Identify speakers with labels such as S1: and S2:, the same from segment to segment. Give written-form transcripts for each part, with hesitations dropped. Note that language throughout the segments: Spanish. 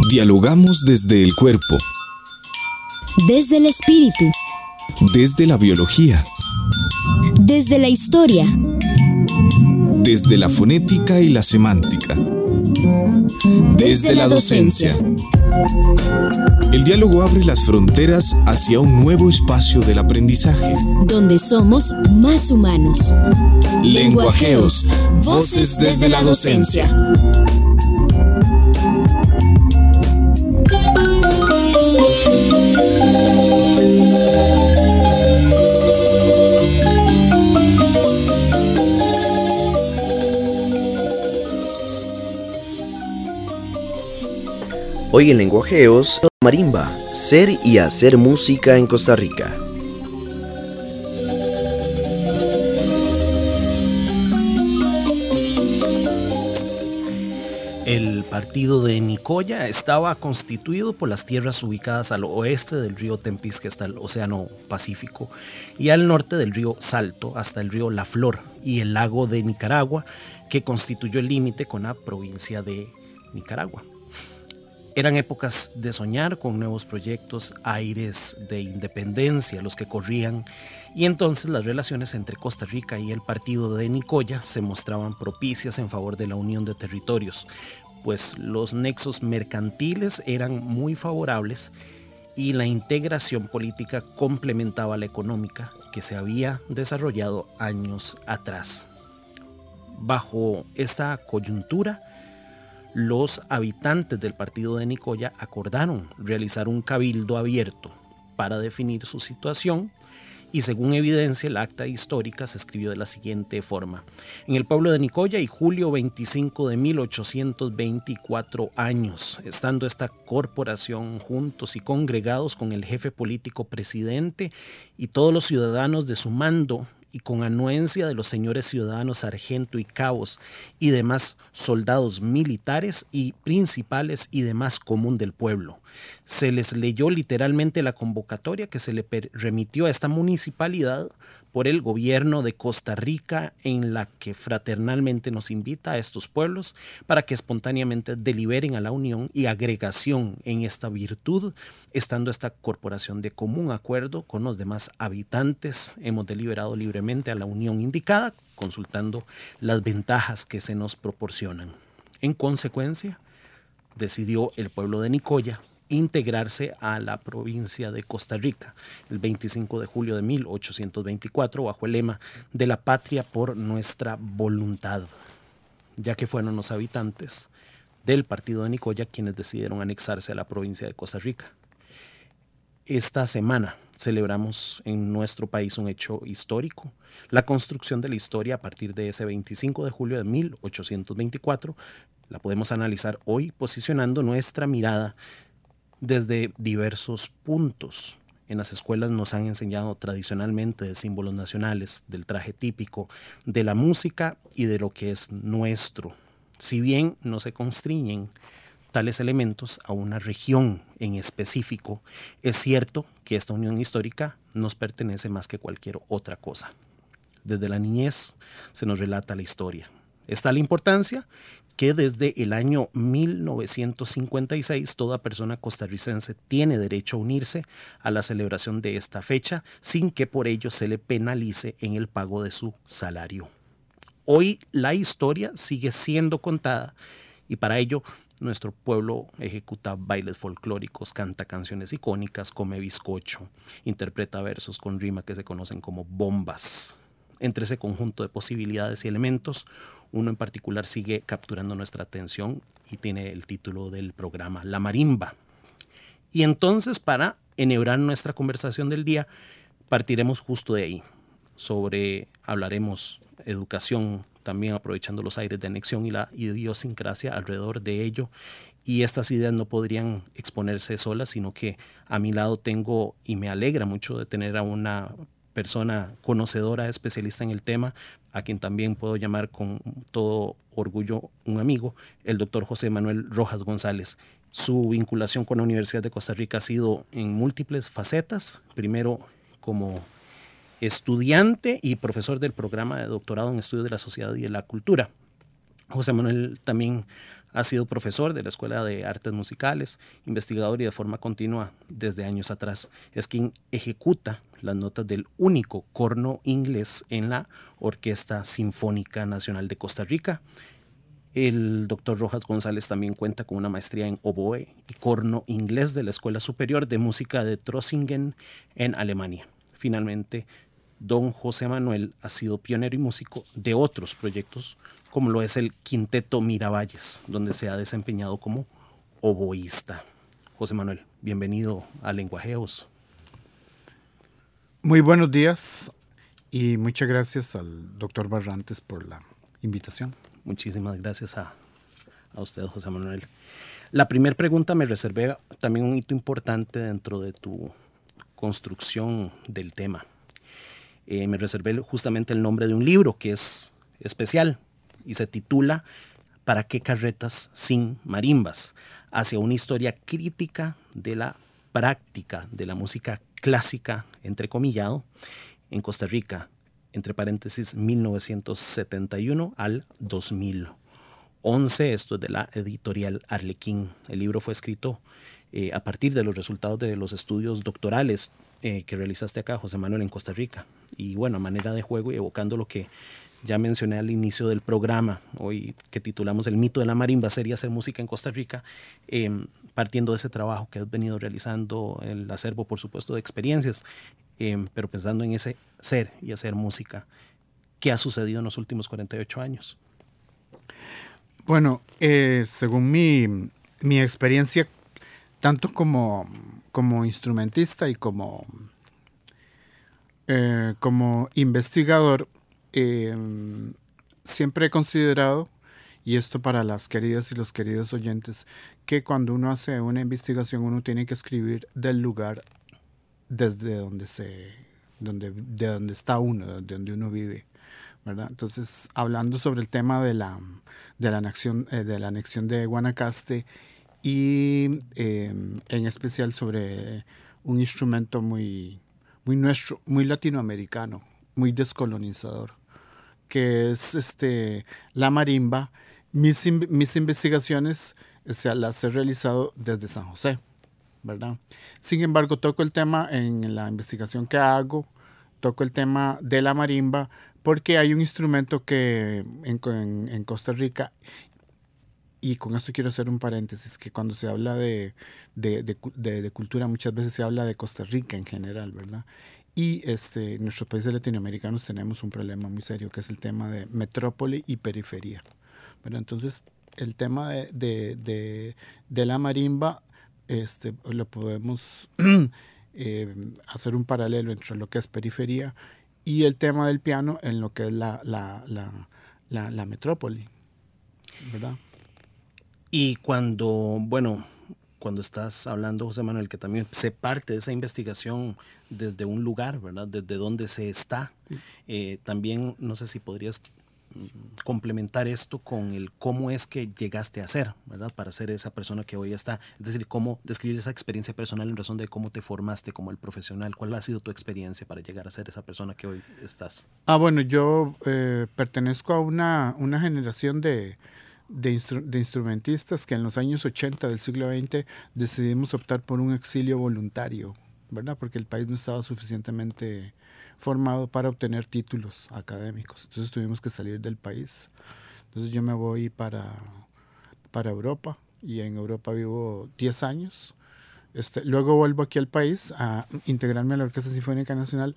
S1: Dialogamos desde el cuerpo,
S2: desde el espíritu,
S1: desde la biología,
S2: desde la historia,
S1: desde la fonética y la semántica, desde la docencia. El diálogo abre las fronteras hacia un nuevo espacio del aprendizaje,
S2: donde somos más humanos.
S1: Lenguajeos, voces desde la docencia.
S3: Hoy en Lenguajeos, marimba, ser y hacer música en Costa Rica.
S4: El partido de Nicoya estaba constituido por las tierras ubicadas al oeste del río Tempiz, que está el Océano Pacífico, y al norte del río Salto, hasta el río La Flor y el lago de Nicaragua, que constituyó el límite con la provincia de Nicaragua. Eran épocas de soñar con nuevos proyectos, aires de independencia los que corrían, y entonces las relaciones entre Costa Rica y el partido de Nicoya se mostraban propicias en favor de la unión de territorios, pues los nexos mercantiles eran muy favorables y la integración política complementaba la económica que se había desarrollado años atrás. Bajo esta coyuntura, los habitantes del partido de Nicoya acordaron realizar un cabildo abierto para definir su situación, y según evidencia el acta histórica se escribió de la siguiente forma: en el pueblo de Nicoya y julio 25 de 1824 años, estando esta corporación juntos y congregados con el jefe político presidente y todos los ciudadanos de su mando, y con anuencia de los señores ciudadanos sargento y cabos y demás soldados militares y principales y demás común del pueblo. Se les leyó literalmente la convocatoria que se le remitió a esta municipalidad por el gobierno de Costa Rica, en la que fraternalmente nos invita a estos pueblos para que espontáneamente deliberen a la unión y agregación en esta virtud, estando esta corporación de común acuerdo con los demás habitantes. Hemos deliberado libremente a la unión indicada, consultando las ventajas que se nos proporcionan. En consecuencia, decidió el pueblo de Nicoya integrarse a la provincia de Costa Rica el 25 de julio de 1824 bajo el lema de la patria por nuestra voluntad, ya que fueron los habitantes del partido de Nicoya quienes decidieron anexarse a la provincia de Costa Rica. Esta semana celebramos en nuestro país un hecho histórico, la construcción de la historia a partir de ese 25 de julio de 1824. La podemos analizar hoy posicionando nuestra mirada desde diversos puntos. En las escuelas nos han enseñado tradicionalmente de símbolos nacionales, del traje típico, de la música y de lo que es nuestro. Si bien no se constriñen tales elementos a una región en específico, es cierto que esta unión histórica nos pertenece más que cualquier otra cosa. Desde la niñez se nos relata la historia. Está la importancia que desde el año 1956 toda persona costarricense tiene derecho a unirse a la celebración de esta fecha sin que por ello se le penalice en el pago de su salario. Hoy la historia sigue siendo contada y para ello nuestro pueblo ejecuta bailes folclóricos, canta canciones icónicas, come bizcocho, interpreta versos con rima que se conocen como bombas. Entre ese conjunto de posibilidades y elementos, uno en particular sigue capturando nuestra atención y tiene el título del programa, La Marimba. Y entonces, para enhebrar nuestra conversación del día, partiremos justo de ahí. Hablaremos educación, también aprovechando los aires de anexión y la idiosincrasia alrededor de ello. Y estas ideas no podrían exponerse solas, sino que a mi lado tengo, y me alegra mucho de tener a una persona conocedora, especialista en el tema, a quien también puedo llamar con todo orgullo un amigo, el doctor José Manuel Rojas González. Su vinculación con la Universidad de Costa Rica ha sido en múltiples facetas, primero como estudiante y profesor del programa de doctorado en estudios de la sociedad y de la cultura. José Manuel también Ha sido profesor de la Escuela de Artes Musicales, investigador y de forma continua desde años atrás. Es quien ejecuta las notas del único corno inglés en la Orquesta Sinfónica Nacional de Costa Rica. El doctor Rojas González también cuenta con una maestría en oboe y corno inglés de la Escuela Superior de Música de Trossingen en Alemania. Finalmente, don José Manuel ha sido pionero y músico de otros proyectos, como lo es el Quinteto Miravalles, donde se ha desempeñado como oboísta. José Manuel, bienvenido a Lenguajeos.
S5: Muy buenos días y muchas gracias al doctor Barrantes por la invitación.
S4: Muchísimas gracias a usted, José Manuel. La primera pregunta me reservé también un hito importante dentro de tu construcción del tema. Me reservé justamente el nombre de un libro que es especial y se titula ¿Para qué carretas sin marimbas? Hacia una historia crítica de la práctica de la música clásica, entrecomillado, en Costa Rica, entre paréntesis 1971 al 2011. Esto es de la editorial Arlequín. El libro fue escrito a partir de los resultados de los estudios doctorales que realizaste acá, José Manuel, en Costa Rica. Y bueno, a manera de juego y evocando lo que ya mencioné al inicio del programa, hoy que titulamos El mito de la marimba, sería hacer música en Costa Rica, partiendo de ese trabajo que has venido realizando, el acervo, por supuesto, de experiencias, pero pensando en ese ser y hacer música. ¿Qué ha sucedido en los últimos 48 años?
S5: Bueno, según mi experiencia, tanto como instrumentista y como investigador, siempre he considerado, y esto para las queridas y los queridos oyentes, que cuando uno hace una investigación uno tiene que escribir del lugar desde donde está uno, de donde uno vive, ¿verdad? Entonces, hablando sobre el tema de la anexión de Guanacaste y en especial sobre un instrumento muy nuestro, muy latinoamericano, muy descolonizador, que es la marimba. Mis investigaciones las he realizado desde San José, ¿verdad? Sin embargo, toco el tema en la investigación que hago, toco el tema de la marimba, porque hay un instrumento que en Costa Rica, y con esto quiero hacer un paréntesis, que cuando se habla de cultura muchas veces se habla de Costa Rica en general, ¿verdad? Y en nuestros países latinoamericanos tenemos un problema muy serio, que es el tema de metrópoli y periferia, ¿verdad? Entonces, el tema de la marimba, lo podemos hacer un paralelo entre lo que es periferia y el tema del piano en lo que es la metrópoli, ¿verdad?
S4: Y cuando estás hablando, José Manuel, que también se parte de esa investigación desde un lugar, ¿verdad? Desde donde se está. También, no sé si podrías complementar esto con el cómo es que llegaste a ser, ¿verdad? Para ser esa persona que hoy está. Es decir, cómo describir esa experiencia personal en razón de cómo te formaste como el profesional. ¿Cuál ha sido tu experiencia para llegar a ser esa persona que hoy estás?
S5: Bueno, yo pertenezco a una generación de instrumentistas que en los años 80 del siglo XX decidimos optar por un exilio voluntario, ¿verdad? Porque el país no estaba suficientemente formado para obtener títulos académicos. Entonces tuvimos que salir del país. Entonces yo me voy para Europa y en Europa vivo 10 años. Luego vuelvo aquí al país a integrarme a la Orquesta Sinfónica Nacional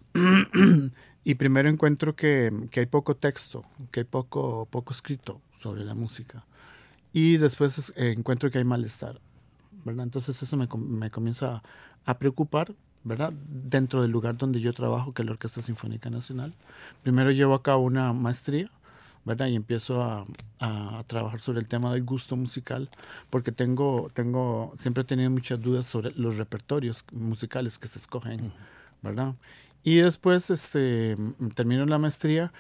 S5: y primero encuentro que hay poco texto, que hay poco escrito sobre la música, y después encuentro que hay malestar, ¿verdad? Entonces eso me comienza a preocupar, ¿verdad? Dentro del lugar donde yo trabajo, que es la Orquesta Sinfónica Nacional. Primero llevo a cabo una maestría, ¿verdad? Y empiezo a trabajar sobre el tema del gusto musical, porque siempre he tenido muchas dudas sobre los repertorios musicales que se escogen, ¿verdad? Y después termino la maestría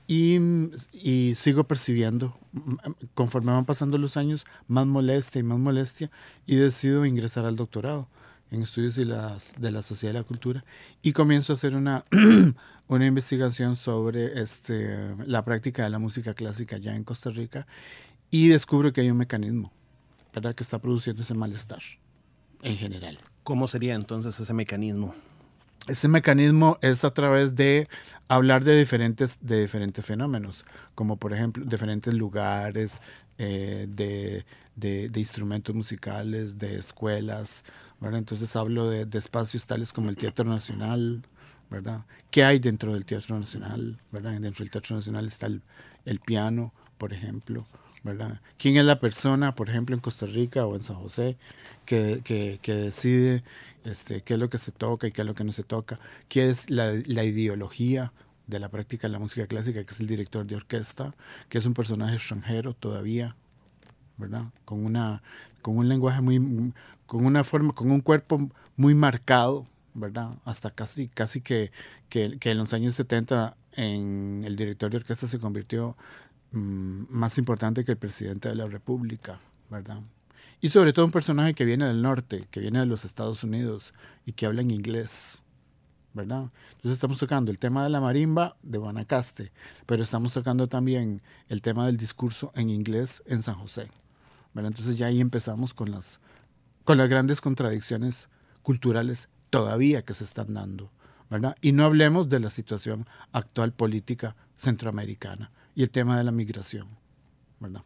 S5: y sigo percibiendo, conforme van pasando los años, más molestia, y decido ingresar al doctorado en estudios de la sociedad y la cultura, y comienzo a hacer una investigación sobre la práctica de la música clásica ya en Costa Rica, y descubro que hay un mecanismo, ¿verdad?, que está produciendo ese malestar en general.
S4: ¿Cómo sería entonces ese mecanismo?
S5: Ese mecanismo es a través de hablar de diferentes fenómenos, como por ejemplo diferentes lugares, de instrumentos musicales, de escuelas, ¿verdad? Entonces hablo de espacios tales como el Teatro Nacional, ¿verdad? ¿Qué hay dentro del Teatro Nacional? ¿Verdad? Dentro del Teatro Nacional está el piano, por ejemplo, ¿verdad? ¿Quién es la persona, por ejemplo, en Costa Rica o en San José, que decide qué es lo que se toca y qué es lo que no se toca? ¿Qué es la ideología de la práctica de la música clásica, que es el director de orquesta, que es un personaje extranjero todavía, ¿verdad? Con un lenguaje con una forma, con un cuerpo muy marcado, ¿verdad? Hasta casi que en los años 70 el director de orquesta se convirtió más importante que el presidente de la República, ¿verdad? Y sobre todo un personaje que viene del norte, que viene de los Estados Unidos y que habla en inglés, ¿verdad? Entonces estamos tocando el tema de la marimba de Guanacaste, pero estamos tocando también el tema del discurso en inglés en San José, ¿verdad? Entonces ya ahí empezamos con las grandes contradicciones culturales todavía que se están dando, ¿verdad? Y no hablemos de la situación actual política centroamericana y el tema de la migración, ¿verdad?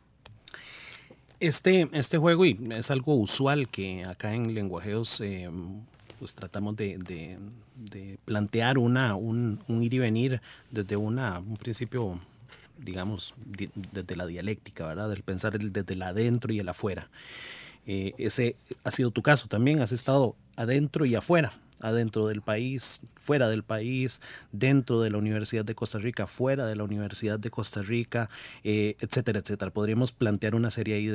S4: Este juego, y es algo usual que acá en Lenguajeos pues tratamos de plantear un ir y venir desde un principio, digamos, desde la dialéctica, ¿verdad? Del pensar desde el adentro y el afuera. Ese ha sido tu caso también, has estado adentro y afuera, adentro del país, fuera del país, dentro de la Universidad de Costa Rica, fuera de la Universidad de Costa Rica, etcétera, etcétera. Podríamos plantear una serie ahí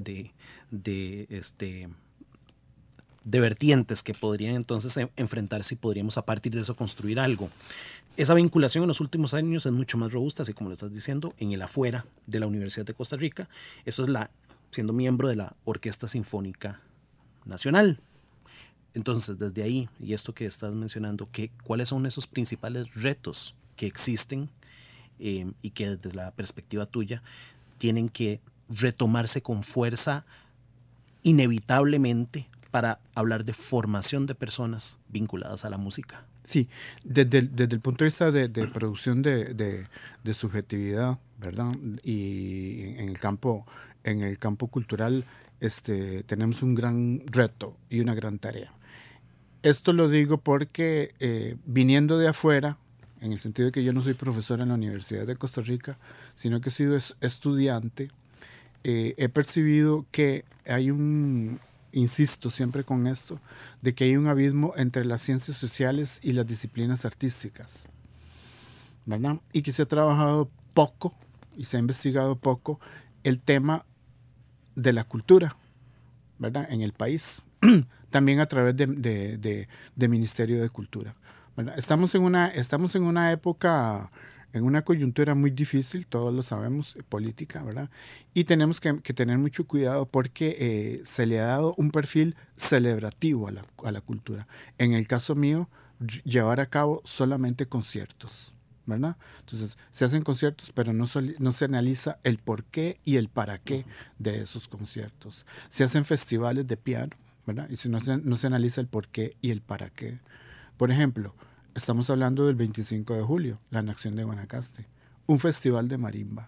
S4: de vertientes que podrían entonces enfrentarse y podríamos a partir de eso construir algo. Esa vinculación en los últimos años es mucho más robusta, así como lo estás diciendo, en el afuera de la Universidad de Costa Rica. Eso es siendo miembro de la Orquesta Sinfónica Nacional. Entonces, desde ahí, y esto que estás mencionando, ¿cuáles son esos principales retos que existen y que desde la perspectiva tuya tienen que retomarse con fuerza inevitablemente para hablar de formación de personas vinculadas a la música?
S5: Sí, desde el punto de vista de producción de subjetividad, ¿verdad? Y en el campo cultural tenemos un gran reto y una gran tarea. Esto lo digo porque viniendo de afuera, en el sentido de que yo no soy profesor en la Universidad de Costa Rica, sino que he sido estudiante, he percibido que hay insisto siempre con esto, de que hay un abismo entre las ciencias sociales y las disciplinas artísticas, ¿verdad? Y que se ha trabajado poco y se ha investigado poco el tema de la cultura, ¿verdad? En el país, también a través de Ministerio de Cultura, ¿verdad? Estamos en una época, en una coyuntura muy difícil, todos lo sabemos, política, ¿verdad? Y tenemos que tener mucho cuidado porque se le ha dado un perfil celebrativo a la cultura. En el caso mío, llevar a cabo solamente conciertos, ¿verdad? Entonces, se hacen conciertos, pero no se analiza el por qué y el para qué de esos conciertos. Se hacen festivales de piano, ¿verdad? Y no se analiza el por qué y el para qué. Por ejemplo, estamos hablando del 25 de julio, la Nación de Guanacaste, un festival de marimba.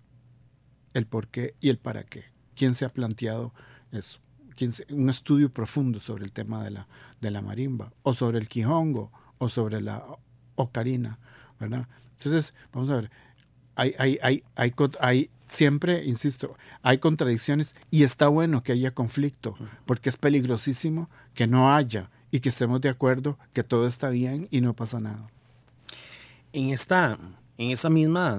S5: El por qué y el para qué. ¿Quién se ha planteado eso? Un estudio profundo sobre el tema de la marimba, o sobre el quijongo, o sobre la ocarina, ¿verdad? Entonces, vamos a ver, hay siempre, insisto, hay contradicciones y está bueno que haya conflicto, porque es peligrosísimo que no haya y que estemos de acuerdo que todo está bien y no pasa nada.
S4: En esa misma,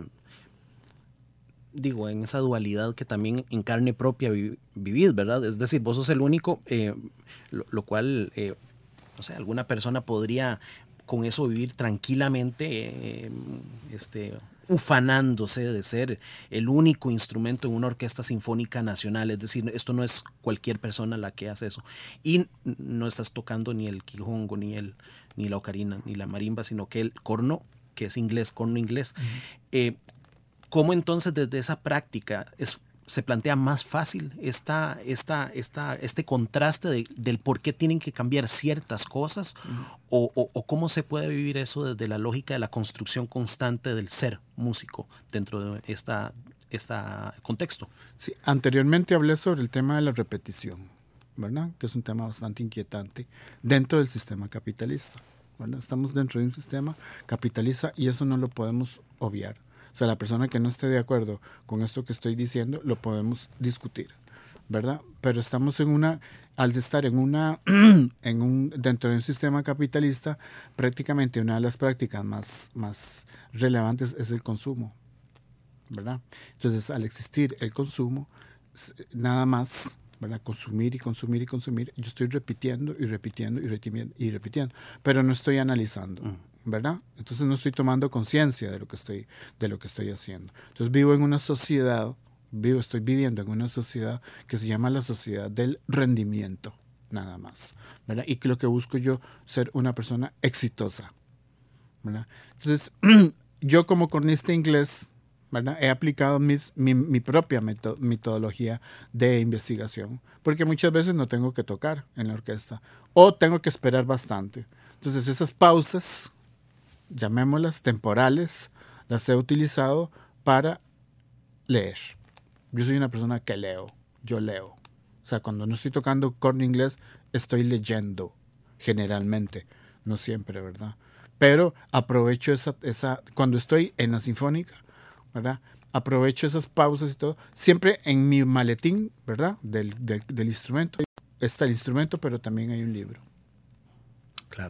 S4: en esa dualidad que también en carne propia vivís, ¿verdad? Es decir, vos sos el único, lo cual, no sé, alguna persona podría con eso vivir tranquilamente, ufanándose de ser el único instrumento en una orquesta sinfónica nacional. Es decir, esto no es cualquier persona la que hace eso. Y no estás tocando ni el quijongo, ni la ocarina, ni la marimba, sino que el corno, que es inglés, corno inglés. ¿Cómo entonces desde esa práctica es se plantea más fácil este contraste del por qué tienen que cambiar ciertas cosas o cómo se puede vivir eso desde la lógica de la construcción constante del ser músico dentro de este contexto.
S5: Sí, anteriormente hablé sobre el tema de la repetición, ¿verdad? Que es un tema bastante inquietante dentro del sistema capitalista, ¿verdad? Estamos dentro de un sistema capitalista y eso no lo podemos obviar. O sea, la persona que no esté de acuerdo con esto que estoy diciendo, lo podemos discutir, ¿verdad? Pero estamos al estar dentro de un sistema capitalista, prácticamente una de las prácticas más relevantes es el consumo, ¿verdad? Entonces, al existir el consumo, nada más, ¿verdad? Consumir y consumir y consumir, yo estoy repitiendo y repitiendo y repitiendo, pero no estoy analizando. ¿Verdad? Entonces no estoy tomando conciencia de lo que estoy haciendo. Entonces estoy viviendo en una sociedad que se llama la sociedad del rendimiento, nada más, ¿verdad? Y que lo que busco yo ser una persona exitosa, ¿verdad? Entonces, yo como cornista inglés, ¿verdad? He aplicado mi propia metodología de investigación, porque muchas veces no tengo que tocar en la orquesta o tengo que esperar bastante. Entonces, esas pausas, llamémoslas temporales, las he utilizado para leer. Yo soy una persona que yo leo. O sea, cuando no estoy tocando corno inglés, estoy leyendo, generalmente, no siempre, ¿verdad? Pero aprovecho cuando estoy en la sinfónica, ¿verdad? Aprovecho esas pausas y todo, siempre en mi maletín, ¿verdad? Del instrumento. Está el instrumento, pero también hay un libro.
S4: Claro.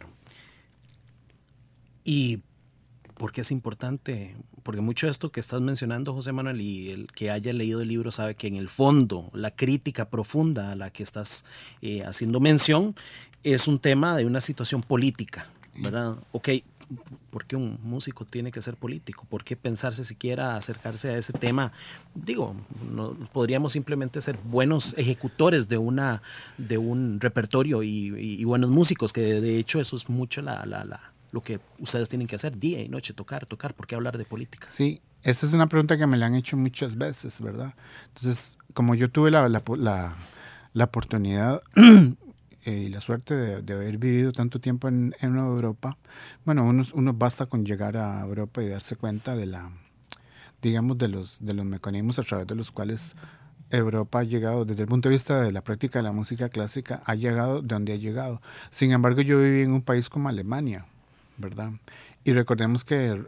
S4: ¿Y por qué es importante? Porque mucho de esto que estás mencionando, José Manuel, y el que haya leído el libro sabe que en el fondo la crítica profunda a la que estás haciendo mención es un tema de una situación política, ¿verdad? Ok, ¿por qué un músico tiene que ser político? ¿Por qué pensarse siquiera acercarse a ese tema? Digo, no, podríamos simplemente ser buenos ejecutores de un repertorio y buenos músicos, que de hecho eso es mucho lo que ustedes tienen que hacer día y noche, tocar. ¿Por qué hablar de política?
S5: Sí, esa es una pregunta que me la han hecho muchas veces, ¿verdad? Entonces, como yo tuve la oportunidad y la suerte de haber vivido tanto tiempo en Europa, bueno, uno basta con llegar a Europa y darse cuenta de los mecanismos a través de los cuales Europa ha llegado, desde el punto de vista de la práctica de la música clásica, ha llegado de donde ha llegado. Sin embargo, yo viví en un país como Alemania, ¿verdad? Y recordemos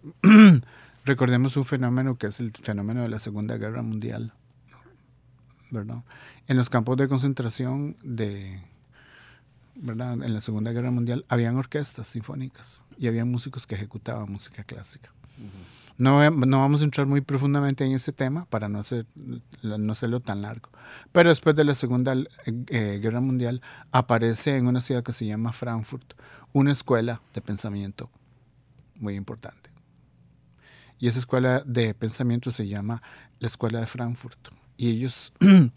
S5: un fenómeno que es el fenómeno de la Segunda Guerra Mundial, ¿verdad? En los campos de concentración ¿verdad? En la Segunda Guerra Mundial habían orquestas sinfónicas y había músicos que ejecutaban música clásica. No vamos a entrar muy profundamente en ese tema para no hacerlo tan largo. Pero después de la Segunda Guerra Mundial aparece en una ciudad que se llama Frankfurt una escuela de pensamiento muy importante. Y esa escuela de pensamiento se llama la Escuela de Frankfurt. Y ellos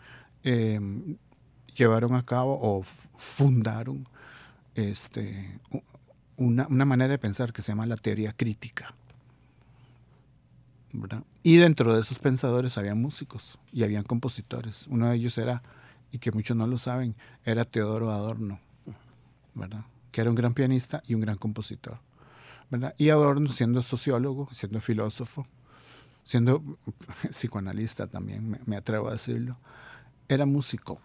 S5: llevaron a cabo o fundaron una manera de pensar que se llama la teoría crítica, ¿verdad? Y dentro de esos pensadores había músicos y habían compositores. Uno de ellos era, y que muchos no lo saben, era Teodoro Adorno, ¿verdad? Que era un gran pianista y un gran compositor, ¿verdad? Y Adorno, siendo sociólogo, siendo filósofo, siendo psicoanalista también, me atrevo a decirlo, era músico.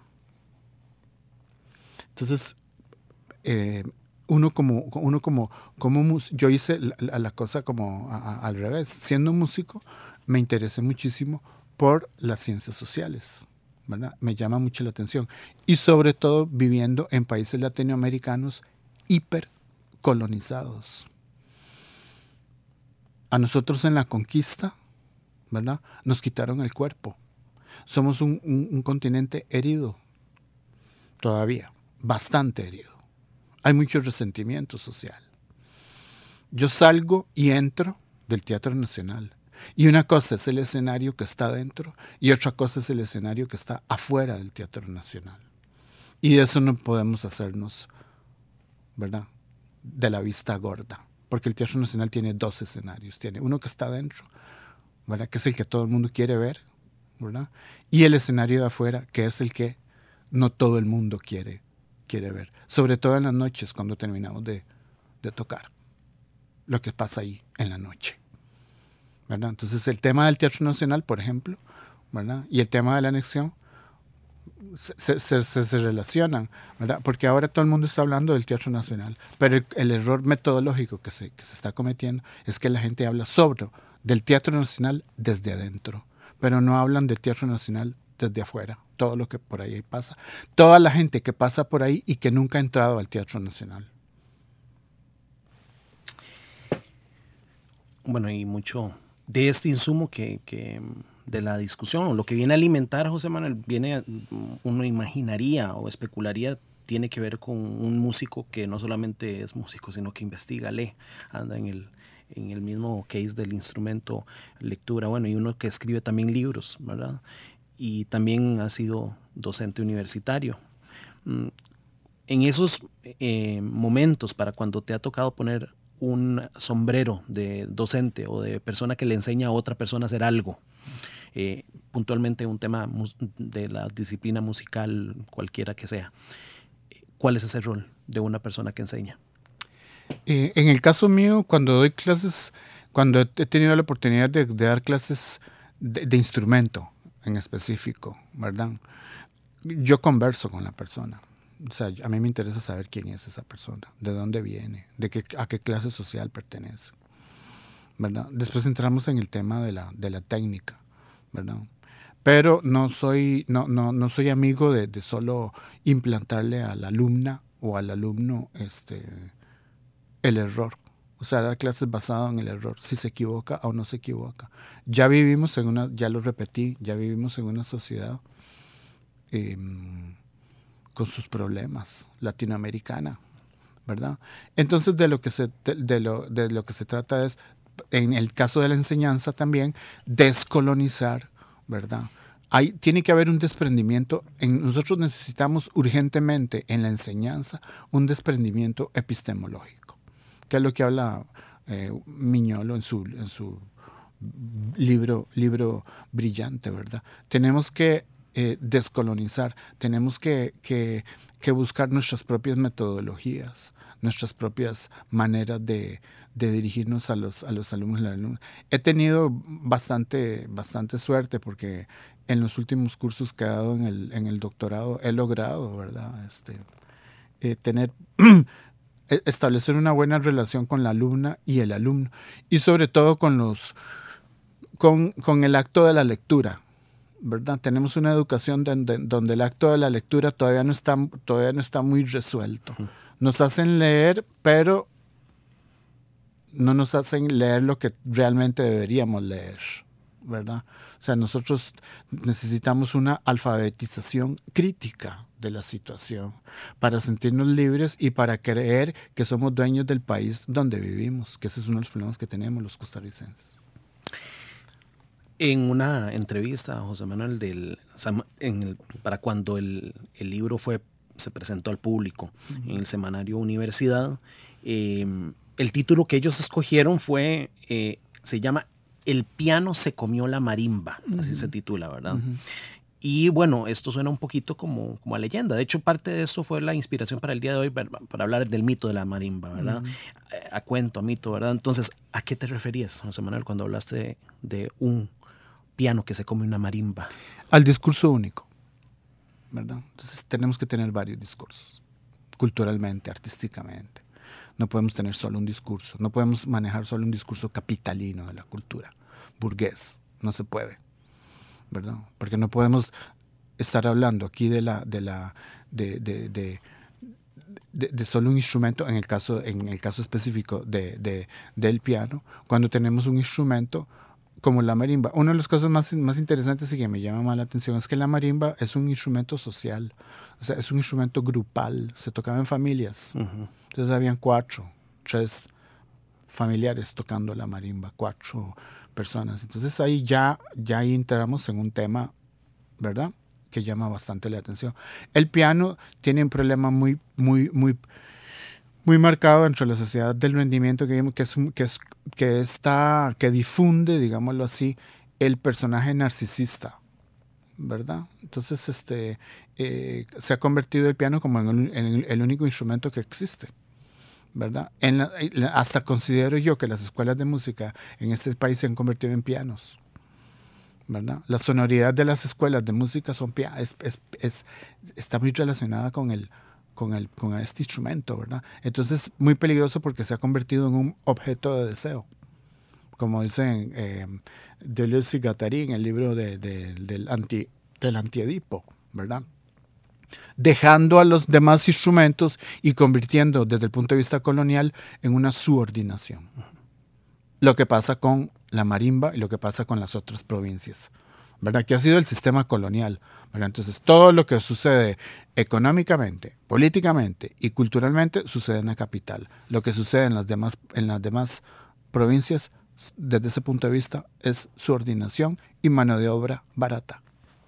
S5: Entonces, yo hice la cosa como al revés. Siendo músico, me interesé muchísimo por las ciencias sociales, ¿verdad? Me llama mucho la atención. Y sobre todo viviendo en países latinoamericanos hipercolonizados. A nosotros en la conquista, ¿verdad? Nos quitaron el cuerpo. Somos un continente herido, todavía, bastante herido. Hay mucho resentimiento social. Yo salgo y entro del Teatro Nacional. Y una cosa es el escenario que está dentro y otra cosa es el escenario que está afuera del Teatro Nacional. Y de eso no podemos hacernos, ¿verdad?, de la vista gorda. Porque el Teatro Nacional tiene dos escenarios. Tiene uno que está dentro, ¿verdad?, que es el que todo el mundo quiere ver, ¿verdad? Y el escenario de afuera, que es el que no todo el mundo quiere ver. Sobre todo en las noches, cuando terminamos de tocar. Lo que pasa ahí en la noche, ¿verdad? Entonces, el tema del Teatro Nacional, por ejemplo, ¿verdad? Y el tema de la anexión se relacionan, ¿verdad? Porque ahora todo el mundo está hablando del Teatro Nacional, pero el error metodológico que se está cometiendo es que la gente habla del Teatro Nacional desde adentro, pero no hablan del Teatro Nacional desde afuera, todo lo que por ahí pasa, toda la gente que pasa por ahí y que nunca ha entrado al Teatro Nacional.
S4: Bueno, y mucho de este insumo que de la discusión, o lo que viene a alimentar José Manuel, uno imaginaría o especularía, tiene que ver con un músico que no solamente es músico, sino que investiga, lee, anda en el mismo case del instrumento, lectura, bueno, y uno que escribe también libros, ¿verdad? Y también ha sido docente universitario. En esos momentos, para cuando te ha tocado poner un sombrero de docente o de persona que le enseña a otra persona a hacer algo, puntualmente un tema de la disciplina musical, cualquiera que sea, ¿cuál es ese rol de una persona que enseña?
S5: En el caso mío, cuando doy clases, cuando he tenido la oportunidad de dar clases de instrumento en específico, ¿verdad? Yo converso con la persona. O sea, a mí me interesa saber quién es esa persona, de dónde viene, a qué clase social pertenece, ¿verdad? Después entramos en el tema de la técnica, ¿verdad? Pero no soy amigo de solo implantarle a la alumna o al alumno el error. O sea, dar clases basado en el error, si se equivoca o no se equivoca. Ya vivimos ya lo repetí, ya vivimos en una sociedad con sus problemas, latinoamericana, ¿verdad? Entonces de lo que se trata es, en el caso de la enseñanza también, descolonizar, ¿verdad? Tiene que haber un desprendimiento. Nosotros necesitamos urgentemente en la enseñanza un desprendimiento epistemológico, que es lo que habla Miñolo en su libro brillante, ¿verdad? Tenemos que descolonizar, tenemos que buscar nuestras propias metodologías, nuestras propias maneras de dirigirnos a los alumnos y las alumnas. He tenido bastante suerte porque en los últimos cursos que he dado en el doctorado he logrado, ¿verdad? Establecer una buena relación con la alumna y el alumno, y sobre todo con el acto de la lectura, ¿verdad? Tenemos una educación donde el acto de la lectura todavía no está muy resuelto. Nos hacen leer, pero no nos hacen leer lo que realmente deberíamos leer, ¿verdad? O sea, nosotros necesitamos una alfabetización crítica de la situación para sentirnos libres y para creer que somos dueños del país donde vivimos, que ese es uno de los problemas que tenemos los costarricenses.
S4: En una entrevista, José Manuel, para cuando el libro se presentó al público en el semanario Universidad, el título que ellos escogieron se llama El piano se comió la marimba, así se titula, ¿verdad? Y bueno, esto suena un poquito como a leyenda. De hecho, parte de eso fue la inspiración para el día de hoy, para hablar del mito de la marimba, ¿verdad? A cuento, a mito, ¿verdad? Entonces, ¿a qué te referías, José Manuel, cuando hablaste de un piano que se come una marimba?
S5: Al discurso único, ¿verdad? Entonces tenemos que tener varios discursos, culturalmente, artísticamente. No podemos tener solo un discurso, no podemos manejar solo un discurso capitalino de la cultura, burgués, no se puede, ¿verdad? Porque no podemos estar hablando aquí de solo un instrumento, en el caso específico del piano, cuando tenemos un instrumento como la marimba. Uno de los casos más interesantes y que me llama más la atención es que la marimba es un instrumento social, o sea, es un instrumento grupal, se tocaba en familias. Entonces habían 3 familiares tocando la marimba, 4 personas. Entonces ahí ya entramos en un tema, ¿verdad?, que llama bastante la atención. El piano tiene un problema muy marcado dentro de la sociedad del rendimiento que difunde, digámoslo así, el personaje narcisista ¿verdad? Entonces se ha convertido el piano como en el único instrumento que existe, ¿verdad? Hasta considero yo que las escuelas de música en este país se han convertido en pianos, ¿verdad? La sonoridad de las escuelas de música está muy relacionada con este instrumento, ¿verdad? Entonces, muy peligroso porque se ha convertido en un objeto de deseo. Como dicen Deleuze y Guattari en el libro del Antiedipo, ¿verdad? Dejando a los demás instrumentos y convirtiendo, desde el punto de vista colonial, en una subordinación. Lo que pasa con la marimba y lo que pasa con las otras provincias, ¿verdad? Que ha sido el sistema colonial, ¿verdad? Entonces, todo lo que sucede económicamente, políticamente y culturalmente sucede en la capital. Lo que sucede en las demás provincias, desde ese punto de vista, es subordinación y mano de obra barata.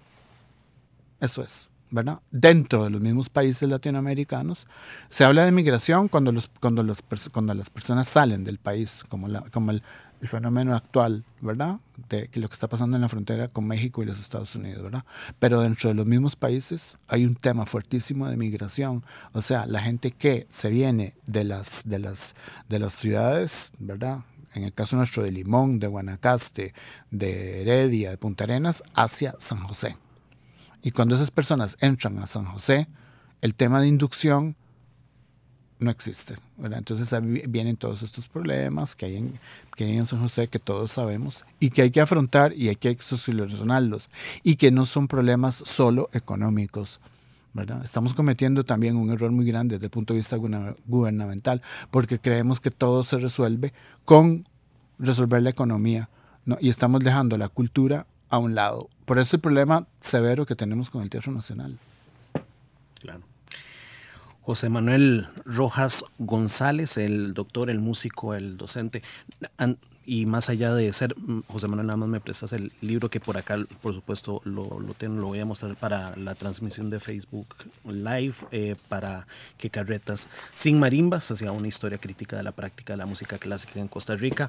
S5: Eso es, ¿verdad? Dentro de los mismos países latinoamericanos se habla de migración cuando las personas salen del país, como el fenómeno actual, ¿verdad? De lo que está pasando en la frontera con México y los Estados Unidos, ¿verdad? Pero dentro de los mismos países hay un tema fuertísimo de migración. O sea, la gente que se viene de las ciudades, ¿verdad? En el caso nuestro de Limón, de Guanacaste, de Heredia, de Punta Arenas, hacia San José. Y cuando esas personas entran a San José, el tema de inducción no existe, ¿verdad? Entonces vienen todos estos problemas que hay en San José, que todos sabemos, y que hay que afrontar y hay que solucionarlos, y que no son problemas solo económicos, ¿verdad? Estamos cometiendo también un error muy grande desde el punto de vista gubernamental, porque creemos que todo se resuelve con resolver la economía, ¿no? Y estamos dejando la cultura a un lado. Por eso el problema severo que tenemos con el Teatro Nacional.
S4: Claro. José Manuel Rojas González, el doctor, el músico, el docente, y más allá de ser, José Manuel, nada más me prestas el libro que por acá, por supuesto, lo voy a mostrar para la transmisión de Facebook Live, para que Carretas sin marimbas, hacia una historia crítica de la práctica de la música clásica en Costa Rica,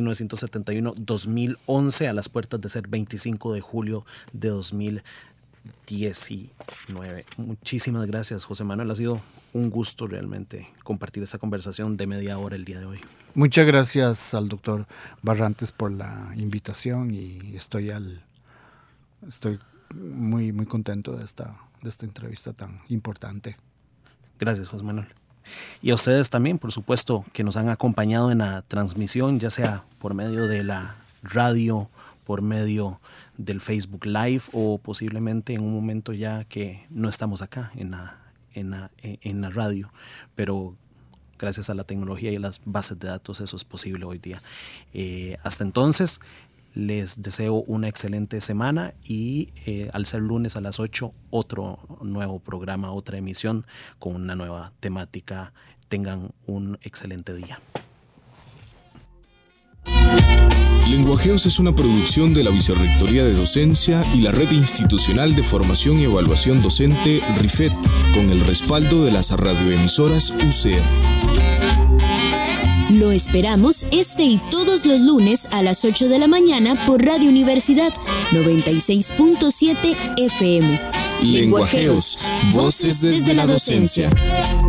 S4: 1971-2011, a las puertas de ser 25 de julio de 2019. Muchísimas gracias, José Manuel, ha sido un gusto realmente compartir esta conversación de media hora el día de hoy.
S5: Muchas gracias al doctor Barrantes por la invitación y estoy muy, muy contento de esta entrevista tan importante.
S4: Gracias, José Manuel. Y a ustedes también, por supuesto, que nos han acompañado en la transmisión, ya sea por medio de la radio, por medio del Facebook Live o posiblemente en un momento ya que no estamos acá en la radio, pero gracias a la tecnología y a las bases de datos eso es posible hoy día. Hasta entonces, les deseo una excelente semana y al ser lunes a las 8, otro nuevo programa, otra emisión con una nueva temática. Tengan un excelente día.
S1: Lenguajeos es una producción de la Vicerrectoría de Docencia y la Red Institucional de Formación y Evaluación Docente RIFED, con el respaldo de las radioemisoras UCR.
S2: Lo esperamos este y todos los lunes a las 8 de la mañana por Radio Universidad 96.7 FM.
S1: Lenguajeos, voces desde la docencia.